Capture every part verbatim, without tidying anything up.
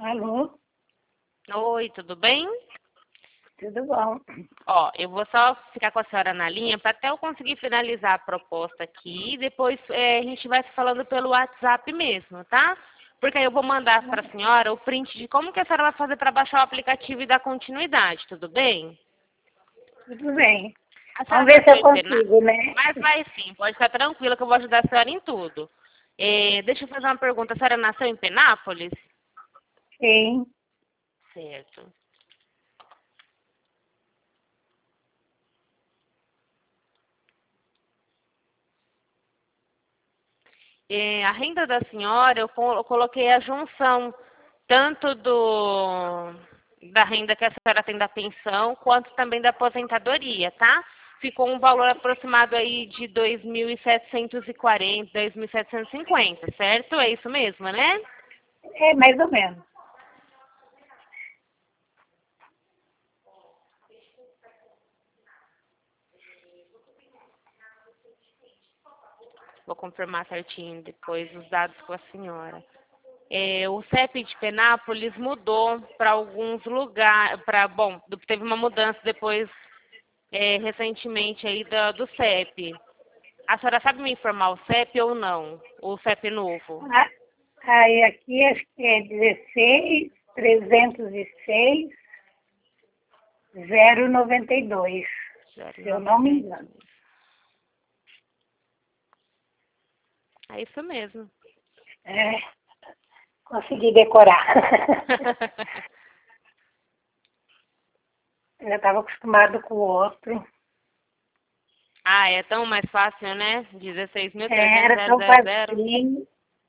Alô, Oi, tudo bem? tudo bom? Ó, eu vou só ficar com a senhora na linha para até eu conseguir finalizar a proposta aqui. E depois é, a gente vai se falando pelo WhatsApp mesmo, tá? Porque aí eu vou mandar para a senhora o print de como que a senhora vai fazer para baixar o aplicativo e dar continuidade, tudo bem? Tudo bem. A senhora Vamos ver se nasceu eu em Pená... consigo, né? Mas vai sim, pode ficar tranquila que eu vou ajudar a senhora em tudo. É, deixa eu fazer uma pergunta. A senhora nasceu em Penápolis? Sim. Certo. É, a renda da senhora, eu co- eu coloquei a junção tanto do da renda que a senhora tem da pensão, quanto também da aposentadoria, tá? Ficou um valor aproximado aí de dois mil setecentos e quarenta, dois mil setecentos e cinquenta, certo? É isso mesmo, né? É, mais ou menos. Vou confirmar certinho depois os dados com a senhora. É, o C E P de Penápolis mudou para alguns lugares, para, bom, teve uma mudança depois, é, recentemente aí da, do C E P. A senhora sabe me informar o C E P ou não? O C E P novo? Ah, aí aqui acho que é dezesseis, trezentos e seis, zero noventa e dois, se eu não me engano. É isso mesmo. É, consegui decorar. Eu já estava acostumado com o outro. Ah, é tão mais fácil, né? dezesseis mil É, trezentos era tão e zero. facinho.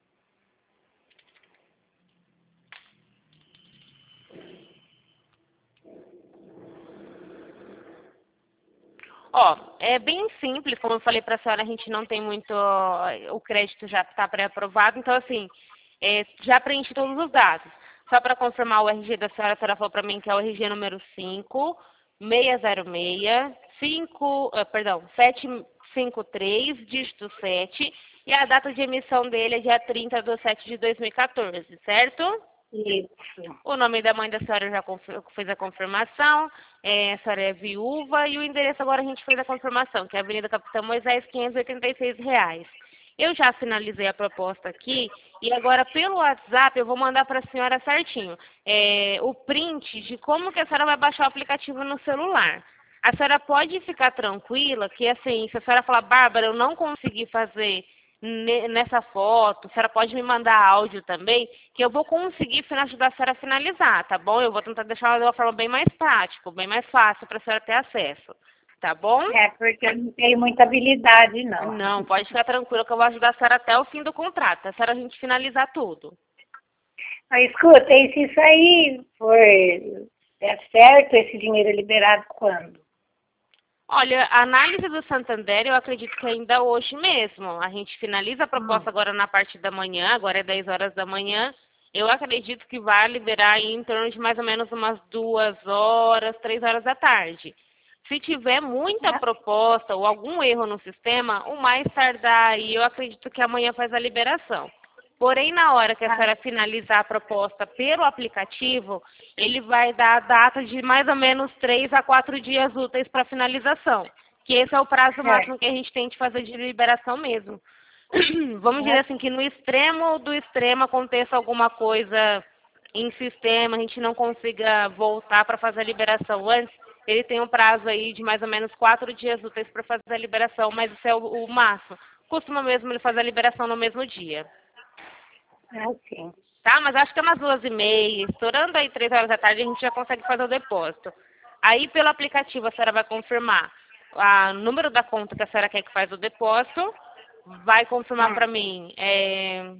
Ó, é bem simples, como eu falei para a senhora, a gente não tem muito, o crédito já está pré-aprovado, então assim, é, já preenchi todos os dados. Só para confirmar o R G da senhora, a senhora falou para mim que é o R G número cinco, seis zero seis, cinco, ah, perdão, sete cinco três, dígito sete, e a data de emissão dele é dia trinta de sete de dois mil e quatorze, certo? Isso. O nome da mãe da senhora já fez a confirmação, é, a senhora é viúva, e o endereço agora a gente fez a confirmação, que é a Avenida Capitão Moisés, quinhentos e oitenta e seis reais. Eu já finalizei a proposta aqui, e agora pelo WhatsApp eu vou mandar para a senhora certinho é, o print de como que a senhora vai baixar o aplicativo no celular. A senhora pode ficar tranquila que, assim, se a senhora falar, Bárbara, eu não consegui fazer nessa foto, a senhora pode me mandar áudio também, que eu vou conseguir ajudar a senhora a finalizar, tá bom? Eu vou tentar deixar de uma forma bem mais prática, bem mais fácil para a senhora ter acesso, tá bom? É, porque eu não tenho muita habilidade, não. Não, pode ficar tranquila que eu vou ajudar a senhora até o fim do contrato, a senhora a gente finalizar tudo. Mas escuta, e se isso aí for é certo, esse dinheiro é liberado quando? Olha, a análise do Santander, eu acredito que ainda hoje mesmo. A gente finaliza a proposta Hum. agora na parte da manhã, agora é dez horas da manhã. Eu acredito que vai liberar aí em torno de mais ou menos umas duas horas, três horas da tarde. Se tiver muita Ah, proposta ou algum erro no sistema, o mais tardar aí, eu acredito que amanhã faz a liberação. Porém, na hora que a ah, senhora finalizar a proposta pelo aplicativo, ele vai dar a data de mais ou menos três a quatro dias úteis para finalização, que esse é o prazo é, máximo que a gente tem de fazer de liberação mesmo. Vamos dizer ah, assim, que no extremo do extremo aconteça alguma coisa em sistema, a gente não consiga voltar para fazer a liberação antes, ele tem um prazo aí de mais ou menos quatro dias úteis para fazer a liberação, mas isso é o, o máximo. Costuma mesmo ele fazer a liberação no mesmo dia. ah, sim. Tá? Mas acho que é umas duas e meia, estourando aí três horas da tarde, a gente já consegue fazer o depósito. Aí, pelo aplicativo, a senhora vai confirmar o número da conta que a senhora quer que faz o depósito, vai confirmar Hum, para mim, é,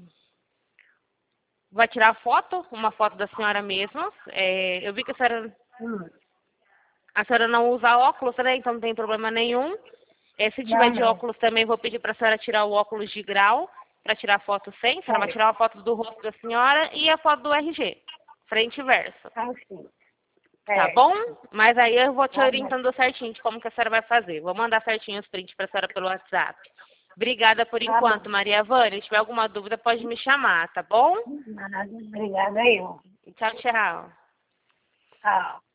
vai tirar a foto, uma foto da senhora mesmo. É, eu vi que a senhora, hum. a senhora não usa óculos, né? Então não tem problema nenhum. É, se tiver Não, de não. óculos também, vou pedir para a senhora tirar o óculos de grau, para tirar a foto sem. A senhora vai É, tirar uma foto do rosto da senhora e a foto do R G, frente e verso. ah, sim. Tá É, bom? Mas aí eu vou te tá bom. orientando certinho de como que a senhora vai fazer. Vou mandar certinho os prints para a senhora pelo WhatsApp. Obrigada por Tá enquanto, bom. Maria Vânia. Se tiver alguma dúvida, pode me chamar, tá bom? Nada, obrigada eu. Tchau, tchau. Tchau.